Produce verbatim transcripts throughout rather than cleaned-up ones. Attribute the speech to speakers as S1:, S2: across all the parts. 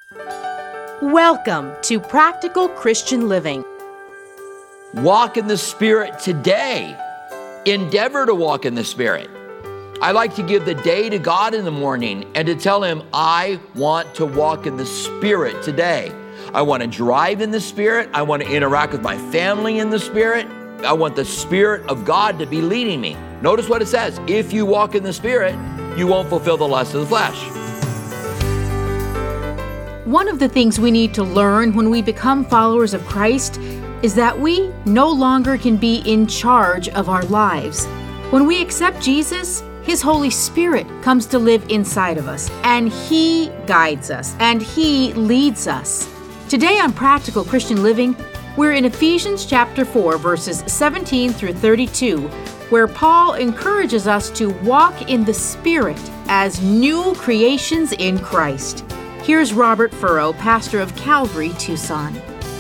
S1: Welcome to Practical Christian Living.
S2: Walk in the Spirit today. Endeavor to walk in the Spirit. I like to give the day to God in the morning and to tell Him, I want to walk in the Spirit today. I want to drive in the Spirit. I want to interact with my family in the Spirit. I want the Spirit of God to be leading me. Notice what it says. If you walk in the Spirit, you won't fulfill the lust of the flesh.
S1: One of the things we need to learn when we become followers of Christ is that we no longer can be in charge of our lives. When we accept Jesus, His Holy Spirit comes to live inside of us, and He guides us, and He leads us. Today on Practical Christian Living, we're in Ephesians chapter four, verses seventeen through thirty-two, where Paul encourages us to walk in the Spirit as new creations in Christ. Here's Robert Furrow, pastor of Calvary, Tucson.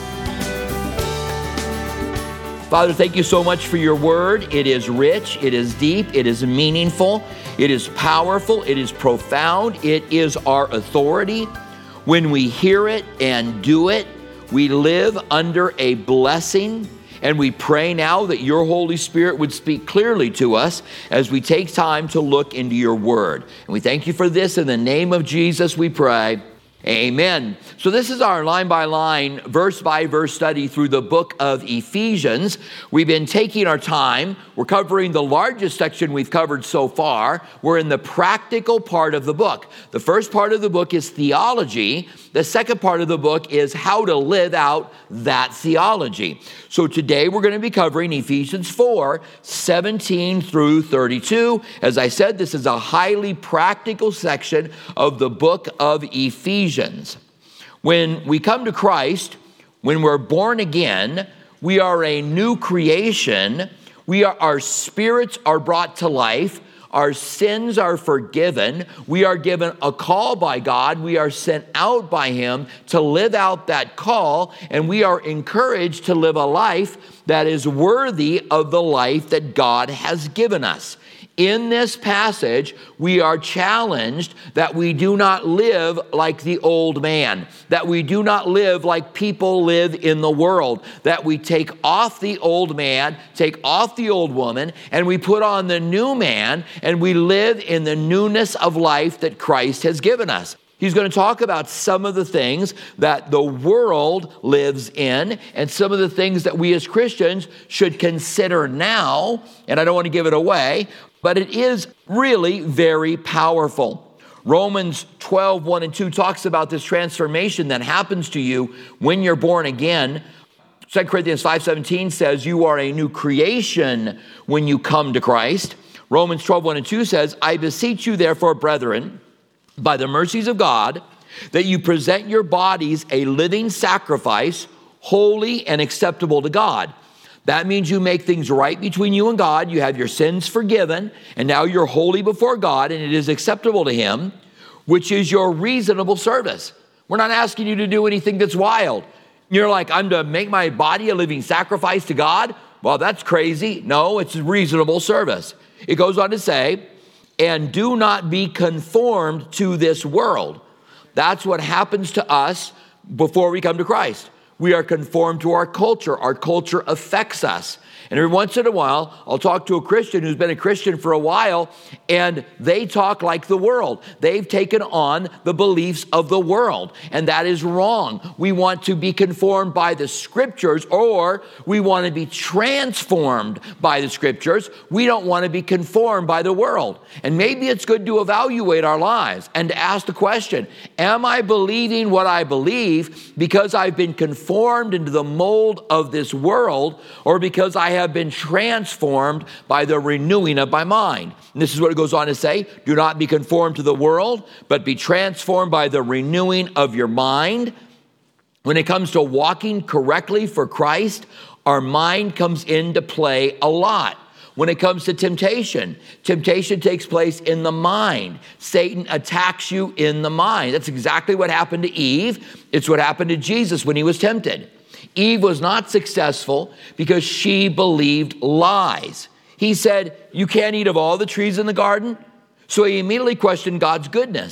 S2: Father, thank you so much for your word. It is rich, it is deep, it is meaningful, it is powerful, it is profound, it is our authority. When we hear it and do it, we live under a blessing, and we pray now that your Holy Spirit would speak clearly to us as we take time to look into your word. And we thank you for this. In the name of Jesus, we pray. Amen. So this is our line-by-line, verse-by-verse study through the book of Ephesians. We've been taking our time. We're covering the largest section we've covered so far. We're in the practical part of the book. The first part of the book is theology. The second part of the book is how to live out that theology. So today we're going to be covering Ephesians four, seventeen through thirty-two. As I said, this is a highly practical section of the book of Ephesians. When we come to Christ, when we're born again, we are a new creation. We are, our spirits are brought to life. Our sins are forgiven. We are given a call by God. We are sent out by Him to live out that call, and we are encouraged to live a life that is worthy of the life that God has given us. In this passage, we are challenged that we do not live like the old man, that we do not live like people live in the world, that we take off the old man, take off the old woman, and we put on the new man, and we live in the newness of life that Christ has given us. He's going to talk about some of the things that the world lives in and some of the things that we as Christians should consider now. And I don't want to give it away, but it is really very powerful. Romans twelve, one and two talks about this transformation that happens to you when you're born again. Second Corinthians five seventeen says you are a new creation when you come to Christ. Romans twelve, one and two says, I beseech you therefore, brethren, by the mercies of God, that you present your bodies a living sacrifice, holy and acceptable to God. That means you make things right between you and God. You have your sins forgiven, and now you're holy before God, and it is acceptable to Him, which is your reasonable service. We're not asking you to do anything that's wild. You're like, I'm to make my body a living sacrifice to God? Well, that's crazy. No, it's reasonable service. It goes on to say, and do not be conformed to this world. That's what happens to us before we come to Christ. We are conformed to our culture. Our culture affects us. And every once in a while, I'll talk to a Christian who's been a Christian for a while, and they talk like the world. They've taken on the beliefs of the world, and that is wrong. We want to be conformed by the Scriptures, or we want to be transformed by the Scriptures. We don't want to be conformed by the world. And maybe it's good to evaluate our lives and to ask the question, am I believing what I believe because I've been conformed into the mold of this world, or because I have have been transformed by the renewing of my mind? And this is what it goes on to say, do not be conformed to the world, but be transformed by the renewing of your mind. When it comes to walking correctly for Christ, our mind comes into play a lot. When it comes to temptation, temptation takes place in the mind. Satan attacks you in the mind. That's exactly what happened to Eve. It's what happened to Jesus when he was tempted. Eve was not successful because she believed lies. He said, you can't eat of all the trees in the garden. So he immediately questioned God's goodness.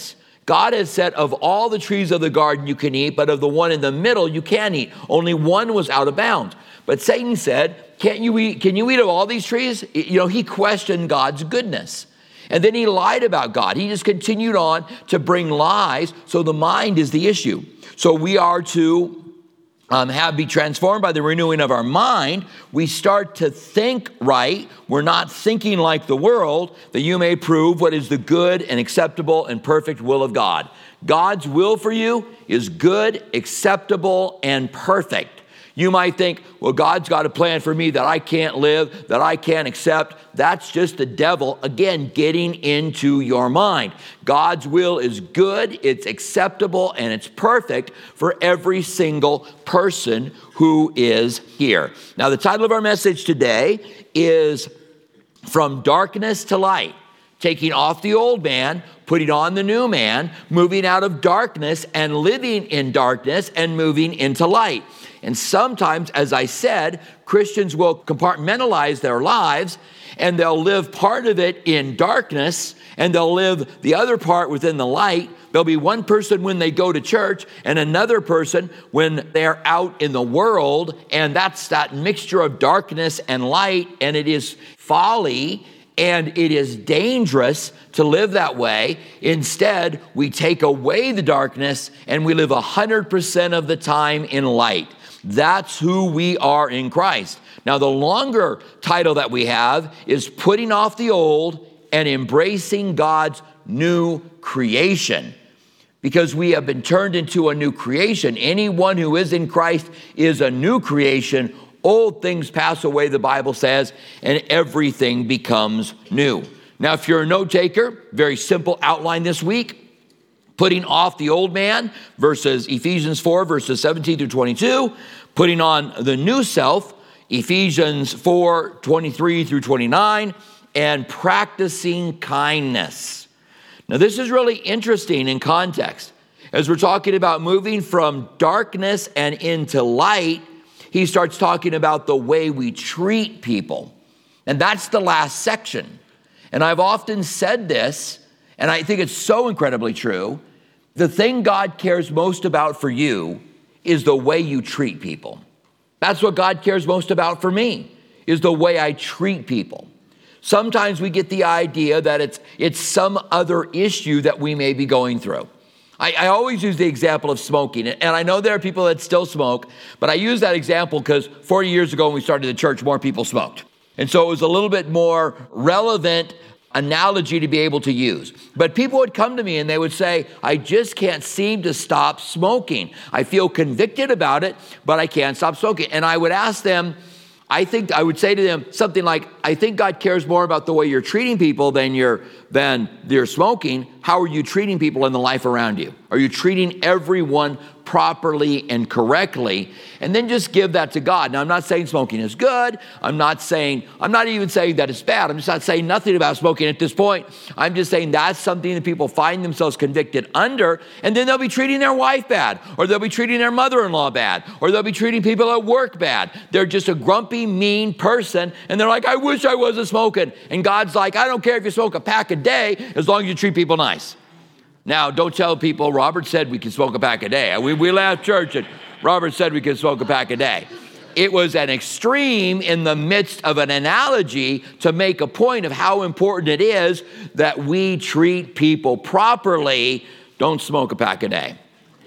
S2: God has said, of all the trees of the garden you can eat, but of the one in the middle you can't eat. Only one was out of bounds. But Satan said, Can't you eat, can you eat of all these trees? You know, he questioned God's goodness. And then he lied about God. He just continued on to bring lies. So the mind is the issue. So we are to um, have be transformed by the renewing of our mind. We start to think right. We're not thinking like the world, that you may prove what is the good and acceptable and perfect will of God. God's will for you is good, acceptable, and perfect. You might think, well, God's got a plan for me that I can't live, that I can't accept. That's just the devil, again, getting into your mind. God's will is good, it's acceptable, and it's perfect for every single person who is here. Now, the title of our message today is From Darkness to Light. Taking off the old man, putting on the new man, moving out of darkness and living in darkness and moving into light. And sometimes, as I said, Christians will compartmentalize their lives and they'll live part of it in darkness and they'll live the other part within the light. There'll be one person when they go to church and another person when they're out in the world. And that's that mixture of darkness and light, and it is folly. And it is dangerous to live that way. Instead, we take away the darkness and we live one hundred percent of the time in light. That's who we are in Christ. Now, the longer title that we have is Putting Off the Old and Embracing God's New Creation. Because we have been turned into a new creation. Anyone who is in Christ is a new creation. Old things pass away, the Bible says, and everything becomes new. Now, if you're a note taker, very simple outline this week. Putting off the old man, verses Ephesians four, verses seventeen through twenty-two. Putting on the new self, Ephesians four, twenty-three through twenty-nine. And practicing kindness. Now, this is really interesting in context. As we're talking about moving from darkness and into light, he starts talking about the way we treat people. And that's the last section. And I've often said this, and I think it's so incredibly true. The thing God cares most about for you is the way you treat people. That's what God cares most about for me, is the way I treat people. Sometimes we get the idea that it's, it's some other issue that we may be going through. I, I always use the example of smoking, and I know there are people that still smoke, but I use that example because forty years ago when we started the church, more people smoked. And so it was a little bit more relevant analogy to be able to use. But people would come to me and they would say, I just can't seem to stop smoking. I feel convicted about it, but I can't stop smoking. And I would ask them, I think I would say to them something like, I think God cares more about the way you're treating people than you're, than you're smoking. How are you treating people in the life around you? Are you treating everyone properly and correctly? And then just give that to God. Now, I'm not saying smoking is good. I'm not saying, I'm not even saying that it's bad. I'm just not saying nothing about smoking at this point. I'm just saying that's something that people find themselves convicted under, and then they'll be treating their wife bad, or they'll be treating their mother-in-law bad, or they'll be treating people at work bad. They're just a grumpy, mean person, and they're like, I wish I wasn't smoking. And God's like, I don't care if you smoke a pack a day, as long as you treat people nice. Now, don't tell people, Robert said we can smoke a pack a day. We, we left church and Robert said we can smoke a pack a day. It was an extreme in the midst of an analogy to make a point of how important it is that we treat people properly. Don't smoke a pack a day.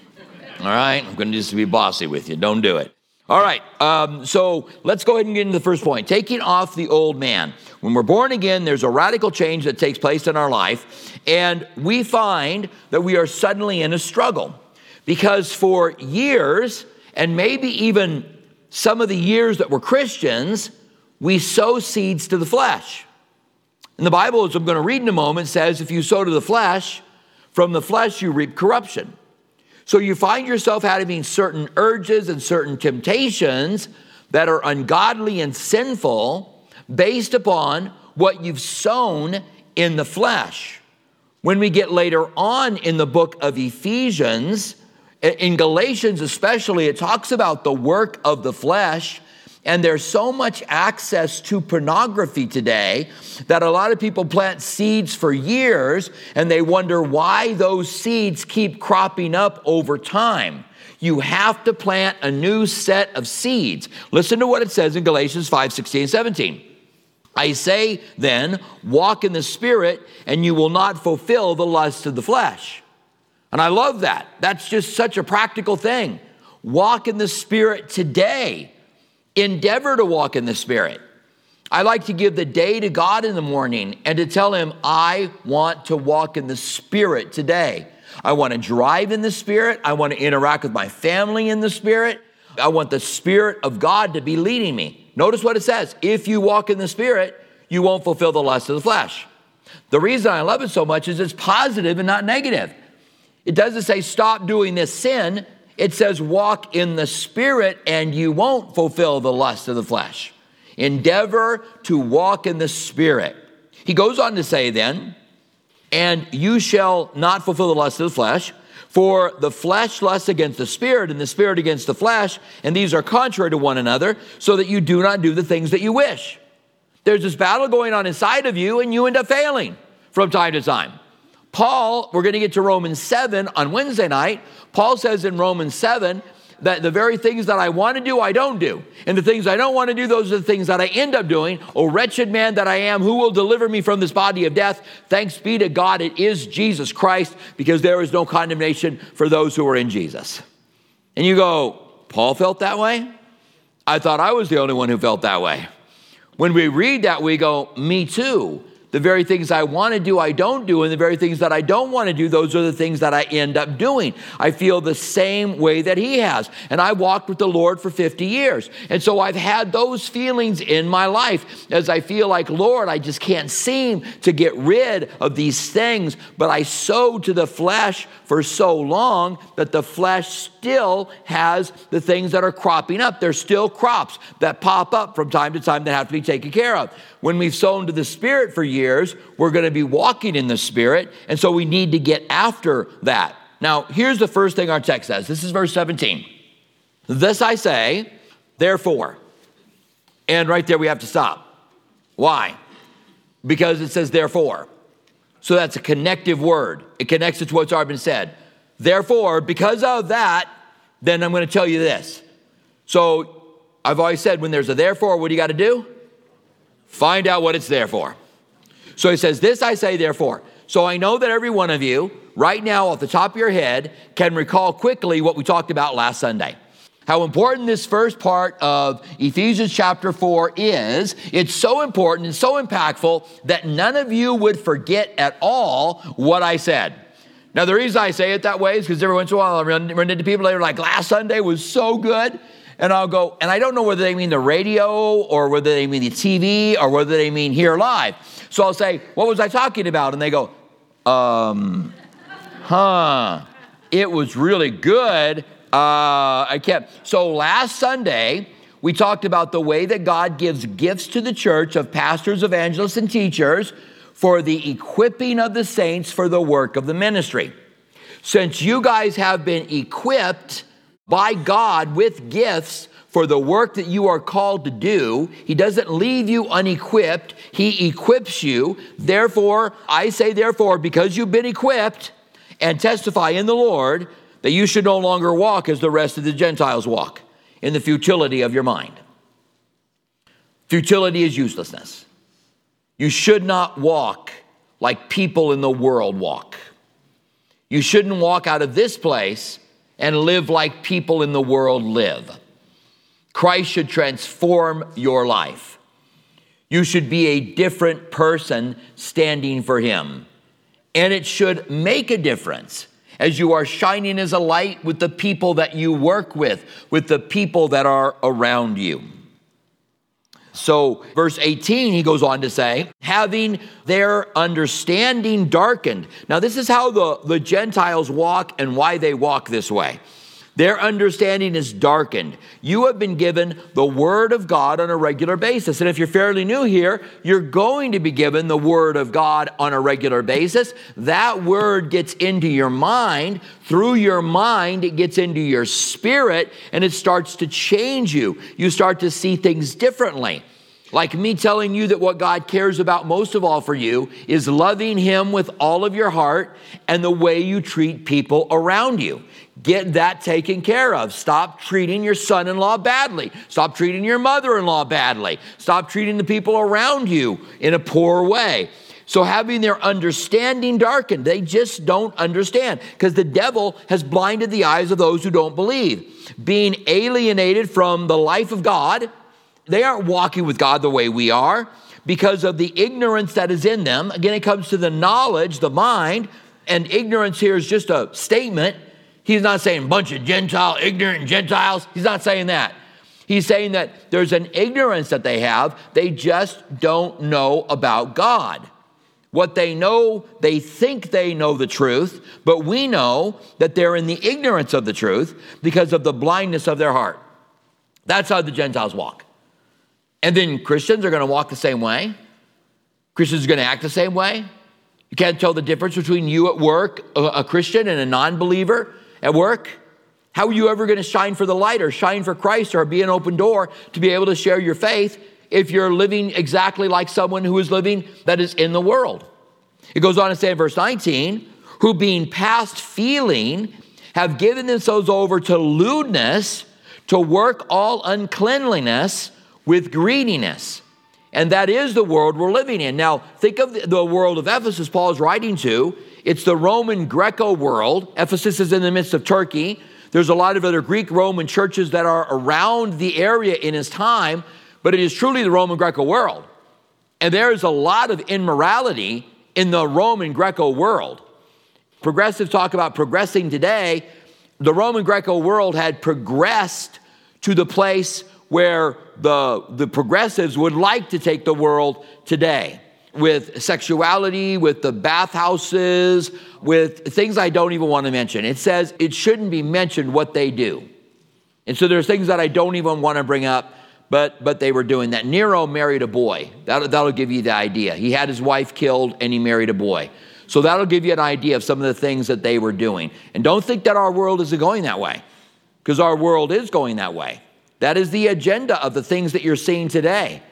S2: All right? I'm going to just be bossy with you. Don't do it. All right, um, so let's go ahead and get into the first point. Taking off the old man. When we're born again, there's a radical change that takes place in our life, and we find that we are suddenly in a struggle. Because for years, and maybe even some of the years that we're Christians, we sow seeds to the flesh. And the Bible, as I'm going to read in a moment, says if you sow to the flesh, from the flesh you reap corruption. So you find yourself having certain urges and certain temptations that are ungodly and sinful based upon what you've sown in the flesh. When we get later on in the book of Ephesians, in Galatians especially, it talks about the work of the flesh. And there's so much access to pornography today that a lot of people plant seeds for years and they wonder why those seeds keep cropping up over time. You have to plant a new set of seeds. Listen to what it says in Galatians five, sixteen, and seventeen. I say then, walk in the Spirit, and you will not fulfill the lust of the flesh. And I love that. That's just such a practical thing. Walk in the Spirit today. Endeavor to walk in the Spirit. I like to give the day to God in the morning and to tell him, I want to walk in the Spirit today. I want to drive in the Spirit. I want to interact with my family in the Spirit. I want the Spirit of God to be leading me. Notice what it says. If you walk in the Spirit, you won't fulfill the lust of the flesh. The reason I love it so much is it's positive and not negative. It doesn't say stop doing this sin. It says walk in the Spirit and you won't fulfill the lust of the flesh. Endeavor to walk in the Spirit. He goes on to say then, and you shall not fulfill the lust of the flesh, for the flesh lusts against the Spirit, and the Spirit against the flesh, and these are contrary to one another, so that you do not do the things that you wish. There's this battle going on inside of you, and you end up failing from time to time. Paul, we're going to get to Romans seven on Wednesday night. Paul says in Romans seven that the very things that I want to do, I don't do. And the things I don't want to do, those are the things that I end up doing. O wretched man that I am, who will deliver me from this body of death? Thanks be to God, it is Jesus Christ, because there is no condemnation for those who are in Jesus. And you go, Paul felt that way? I thought I was the only one who felt that way. When we read that, we go, me too. The very things I want to do, I don't do. And the very things that I don't want to do, those are the things that I end up doing. I feel the same way that he has. And I walked with the Lord for fifty years. And so I've had those feelings in my life as I feel like, Lord, I just can't seem to get rid of these things. But I sowed to the flesh for so long that the flesh still has the things that are cropping up. There's still crops that pop up from time to time that have to be taken care of. When we've sown to the Spirit for years, we're going to be walking in the Spirit, and so we need to get after that. Now, here's the first thing our text says. This is verse seventeen. This I say, therefore. And right there we have to stop. Why? Because it says therefore. So that's a connective word. It connects it to what's already been said. Therefore, because of that, then I'm going to tell you this. So I've always said when there's a therefore, what do you got to do? Find out what it's there for. So he says, this I say therefore. So I know that every one of you right now off the top of your head can recall quickly what we talked about last Sunday. How important this first part of Ephesians chapter four is. It's so important and so impactful that none of you would forget at all what I said. Now, the reason I say it that way is because every once in a while I run, run into people that are like, last Sunday was so good. And I'll go, and I don't know whether they mean the radio or whether they mean the T V or whether they mean here live. So I'll say, what was I talking about? And they go, um, huh, it was really good. Uh, I kept, so last Sunday, we talked about the way that God gives gifts to the church of pastors, evangelists, and teachers for the equipping of the saints for the work of the ministry. Since you guys have been equipped by God with gifts for the work that you are called to do, he doesn't leave you unequipped. He equips you. Therefore, I say therefore, because you've been equipped and testify in the Lord, that you should no longer walk as the rest of the Gentiles walk, in the futility of your mind. Futility is uselessness. You should not walk like people in the world walk. You shouldn't walk out of this place and live like people in the world live. Christ should transform your life. You should be a different person standing for him. And it should make a difference as you are shining as a light with the people that you work with, with the people that are around you. So verse eighteen, he goes on to say, having their understanding darkened. Now this is how the, the Gentiles walk and why they walk this way. Their understanding is darkened. You have been given the Word of God on a regular basis. And if you're fairly new here, you're going to be given the Word of God on a regular basis. That Word gets into your mind. Through your mind, it gets into your spirit, and it starts to change you. You start to see things differently. Like me telling you that what God cares about most of all for you is loving Him with all of your heart and the way you treat people around you. Get that taken care of. Stop treating your son-in-law badly. Stop treating your mother-in-law badly. Stop treating the people around you in a poor way. So having their understanding darkened, they just don't understand because the devil has blinded the eyes of those who don't believe. Being alienated from the life of God, they aren't walking with God the way we are because of the ignorance that is in them. Again, it comes to the knowledge, the mind, and ignorance here is just a statement. He's not saying bunch of Gentile, ignorant Gentiles. He's not saying that. He's saying that there's an ignorance that they have. They just don't know about God. What they know, they think they know the truth, but we know that they're in the ignorance of the truth because of the blindness of their heart. That's how the Gentiles walk. And then Christians are going to walk the same way. Christians are going to act the same way. You can't tell the difference between you at work, a Christian, and a non-believer at work. How are you ever going to shine for the light or shine for Christ or be an open door to be able to share your faith if you're living exactly like someone who is living that is in the world? It goes on to say in verse nineteen, who being past feeling have given themselves over to lewdness, to work all uncleanliness with greediness. And that is the world we're living in. Now, think of the, the world of Ephesus Paul is writing to. It's the Roman Greco world. Ephesus is in the midst of Turkey. There's a lot of other Greek Roman churches that are around the area in his time, but it is truly the Roman Greco world. And there is a lot of immorality in the Roman Greco world. Progressives talk about progressing today. The Roman Greco world had progressed to the place where the, the progressives would like to take the world today, with sexuality, with the bathhouses, with things I don't even want to mention. It says it shouldn't be mentioned what they do. And so there's things that I don't even want to bring up, but but they were doing that. Nero married a boy. That'll, that'll give you the idea. He had his wife killed and he married a boy. So that'll give you an idea of some of the things that they were doing. And don't think that our world isn't going that way, because our world is going that way. That is the agenda of the things that you're seeing today.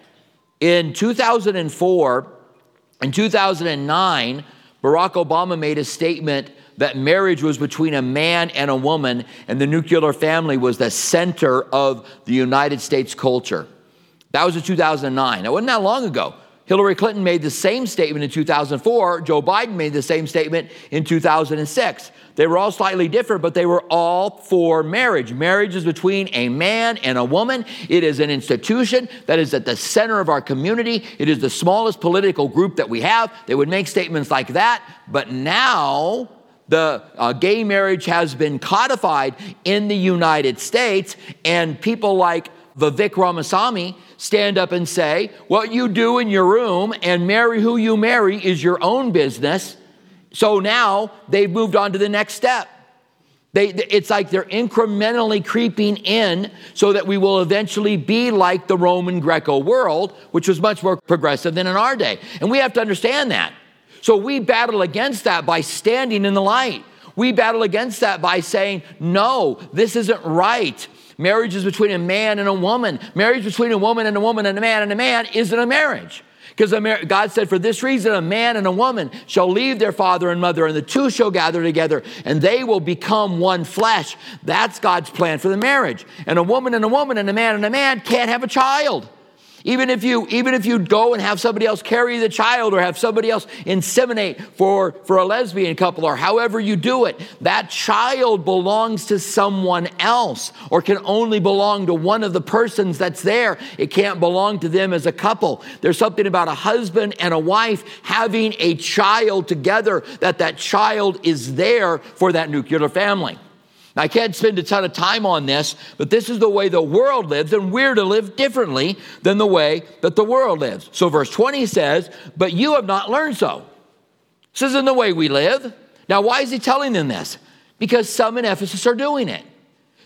S2: In two thousand four, in two thousand nine, Barack Obama made a statement that marriage was between a man and a woman, and the nuclear family was the center of the United States culture. That was in two thousand nine. It wasn't that long ago. Hillary Clinton made the same statement in two thousand four. Joe Biden made the same statement in two thousand six. They were all slightly different, but they were all for marriage. Marriage is between a man and a woman. It is an institution that is at the center of our community. It is the smallest political group that we have. They would make statements like that. But now the uh, gay marriage has been codified in the United States, and people like Vivek Ramaswamy stand up and say, what you do in your room and marry who you marry is your own business. So now they've moved on to the next step. They, it's like they're incrementally creeping in so that we will eventually be like the Roman Greco world, which was much more progressive than in our day. And we have to understand that. So we battle against that by standing in the light. We battle against that by saying, no, this isn't right. Marriage is between a man and a woman. Marriage between a woman and a woman and a man and a man isn't a marriage. Because God said, for this reason, a man and a woman shall leave their father and mother, and the two shall gather together, and they will become one flesh. That's God's plan for the marriage. And a woman and a woman and a man and a man can't have a child. Even if you even if you go and have somebody else carry the child or have somebody else inseminate for, for a lesbian couple or however you do it, that child belongs to someone else or can only belong to one of the persons that's there. It can't belong to them as a couple. There's something about a husband and a wife having a child together, that that child is there for that nuclear family. I can't spend a ton of time on this, but this is the way the world lives, and we're to live differently than the way that the world lives. So verse twenty says, but you have not learned so. This isn't the way we live. Now, why is he telling them this? Because some in Ephesus are doing it.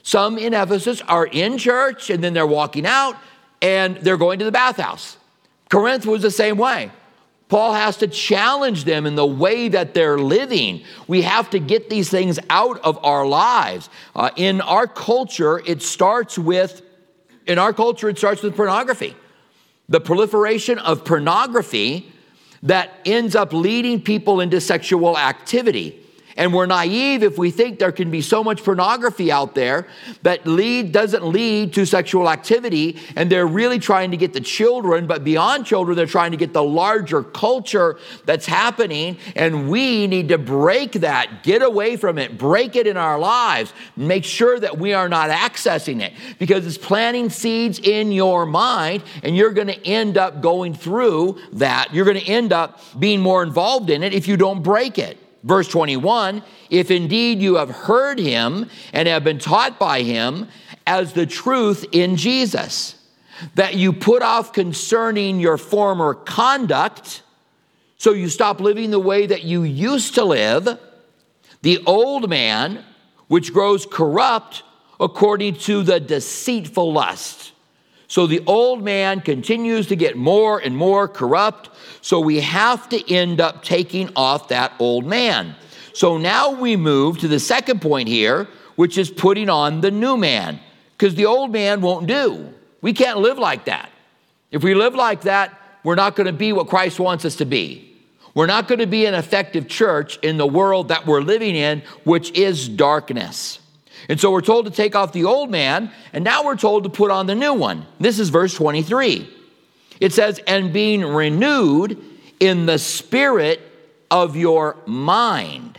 S2: Some in Ephesus are in church and then they're walking out and they're going to the bathhouse. Corinth was the same way. Paul has to challenge them in the way that they're living. We have to get these things out of our lives. Uh, in our culture, it starts with, in our culture, it starts with pornography. The proliferation of pornography that ends up leading people into sexual activity. And we're naive if we think there can be so much pornography out there that lead doesn't lead to sexual activity, and they're really trying to get the children, but beyond children, they're trying to get the larger culture that's happening, and we need to break that, get away from it, break it in our lives, make sure that we are not accessing it, because it's planting seeds in your mind, and you're going to end up going through that. You're going to end up being more involved in it if you don't break it. Verse twenty-one, if indeed you have heard him and have been taught by him as the truth in Jesus, that you put off concerning your former conduct, so you stop living the way that you used to live, the old man, which grows corrupt according to the deceitful lust. So the old man continues to get more and more corrupt. So we have to end up taking off that old man. So now we move to the second point here, which is putting on the new man, because the old man won't do. We can't live like that. If we live like that, we're not going to be what Christ wants us to be. We're not going to be an effective church in the world that we're living in, which is darkness. And so we're told to take off the old man, and now we're told to put on the new one. This is verse twenty-three. It says, and being renewed in the spirit of your mind.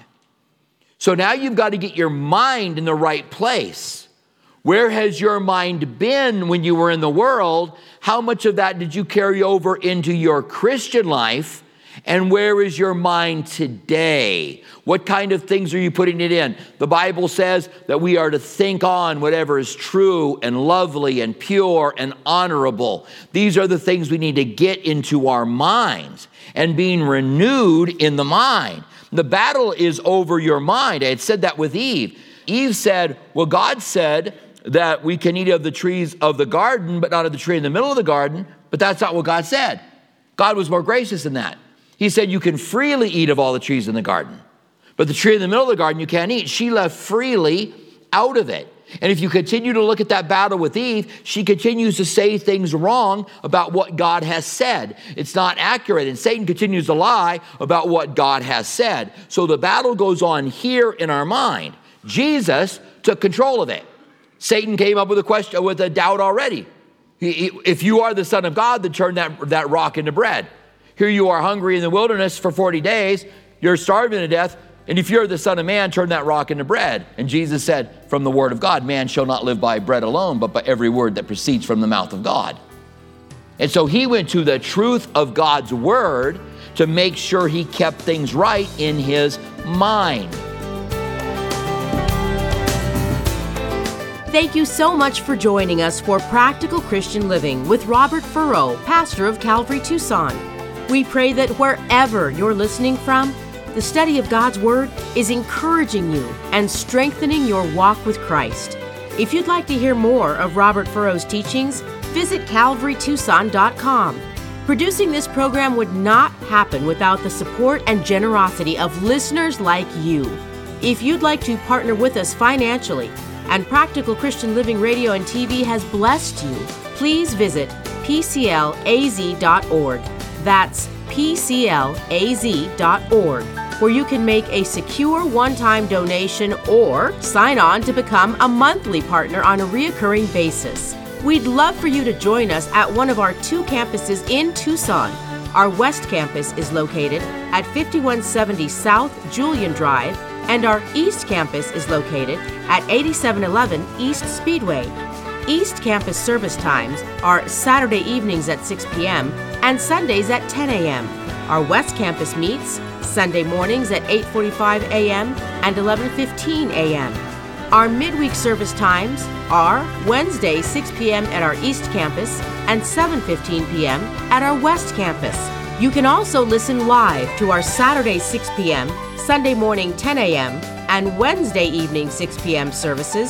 S2: So now you've got to get your mind in the right place. Where has your mind been when you were in the world? How much of that did you carry over into your Christian life? And where is your mind today? What kind of things are you putting it in? The Bible says that we are to think on whatever is true and lovely and pure and honorable. These are the things we need to get into our minds, and being renewed in the mind. The battle is over your mind. I had said that with Eve. Eve said, well, God said that we can eat of the trees of the garden, but not of the tree in the middle of the garden. But that's not what God said. God was more gracious than that. He said, you can freely eat of all the trees in the garden, but the tree in the middle of the garden you can't eat. She left freely out of it. And if you continue to look at that battle with Eve, she continues to say things wrong about what God has said. It's not accurate. And Satan continues to lie about what God has said. So the battle goes on here in our mind. Jesus took control of it. Satan came up with a question, with a doubt already. He, he, if you are the Son of God, then turn that, that rock into bread. Here you are hungry in the wilderness for forty days. You're starving to death. And if you're the Son of Man, turn that rock into bread. And Jesus said, from the word of God, man shall not live by bread alone, but by every word that proceeds from the mouth of God. And so he went to the truth of God's word to make sure he kept things right in his mind.
S3: Thank you so much for joining us for Practical Christian Living with Robert Furrow, pastor of Calvary Tucson. We pray that wherever you're listening from, the study of God's Word is encouraging you and strengthening your walk with Christ. If you'd like to hear more of Robert Furrow's teachings, visit calvary tucson dot com. Producing this program would not happen without the support and generosity of listeners like you. If you'd like to partner with us financially, and Practical Christian Living Radio and T V has blessed you, please visit p c l a z dot org. That's p c l a z dot org, where you can make a secure one-time donation or sign on to become a monthly partner on a reoccurring basis. We'd love for you to join us at one of our two campuses in Tucson. Our West Campus is located at fifty-one seventy South Julian Drive, and our East Campus is located at eighty-seven eleven East Speedway. East Campus service times are Saturday evenings at six p.m. and Sundays at ten a.m. Our West Campus meets Sunday mornings at eight forty-five a.m. and eleven fifteen a.m. Our midweek service times are Wednesday six p.m. at our East Campus and seven fifteen p.m. at our West Campus. You can also listen live to our Saturday six p.m., Sunday morning ten a.m., and Wednesday evening six p.m. services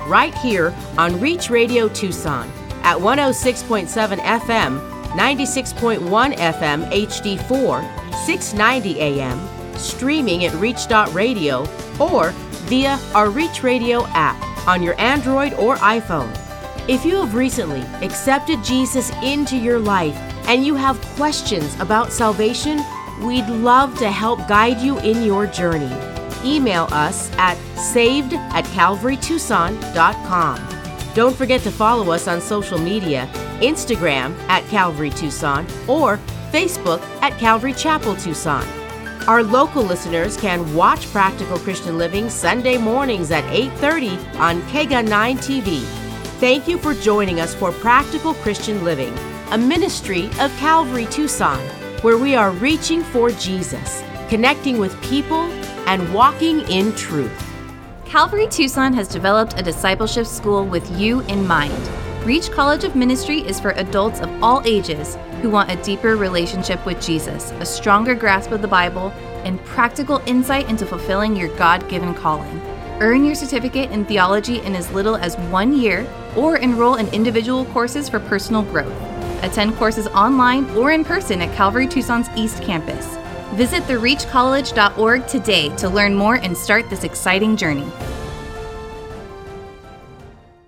S3: right here on Reach Radio Tucson at one oh six point seven F M, ninety-six point one F M H D four, six ninety A M, streaming at reach dot radio, or via our Reach Radio app on your Android or iPhone. If you have recently accepted Jesus into your life and you have questions about salvation, we'd love to help guide you in your journey. Email us at saved at calvary tucson dot com. Don't forget to follow us on social media, Instagram at Calvary Tucson or Facebook at Calvary Chapel Tucson. Our local listeners can watch Practical Christian Living Sunday mornings at eight thirty on K G A nine T V. Thank you for joining us for Practical Christian Living, a ministry of Calvary Tucson, where we are reaching for Jesus, connecting with people, and walking in truth.
S4: Calvary Tucson has developed a discipleship school with you in mind. Reach College of Ministry is for adults of all ages who want a deeper relationship with Jesus, a stronger grasp of the Bible, and practical insight into fulfilling your God-given calling. Earn your certificate in theology in as little as one year, or enroll in individual courses for personal growth. Attend courses online or in person at Calvary Tucson's East Campus. Visit the reach college dot org today to learn more and start this exciting journey.